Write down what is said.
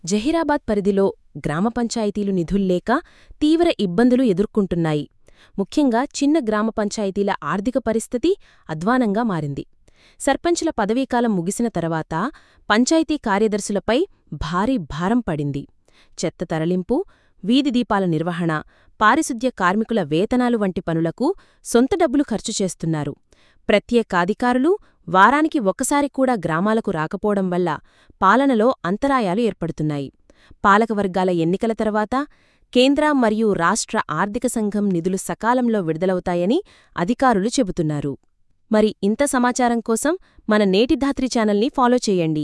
జహీరాబాద్ పరిధిలో గ్రామ పంచాయతీలు నిధుల్లేక తీవ్ర ఇబ్బందులు ఎదుర్కొంటున్నాయి. ముఖ్యంగా చిన్న గ్రామ పంచాయతీల ఆర్థిక పరిస్థితి అధ్వానంగా మారింది. సర్పంచుల పదవీకాలం ముగిసిన తర్వాత పంచాయతీ కార్యదర్శులపై భారీ భారం పడింది. చెత్త తరలింపు, వీధి దీపాల నిర్వహణ, పారిశుద్ధ్య కార్మికుల వేతనాలు వంటి పనులకు సొంత డబ్బులు ఖర్చు చేస్తున్నారు. ప్రత్యేకాధికారులు వారానికి ఒక్కసారి కూడా గ్రామాలకు రాకపోవడం వల్ల పాలనలో అంతరాయాలు ఏర్పడుతున్నాయి. పాలకవర్గాల ఎన్నికల తర్వాత కేంద్ర మరియు రాష్ట్ర ఆర్థిక సంఘం నిధులు సకాలంలో విడుదలవుతాయని అధికారులు చెబుతున్నారు. మరి ఇంత సమాచారం కోసం మన నేటి ధాత్రి ఛానల్ని ఫాలో చేయండి.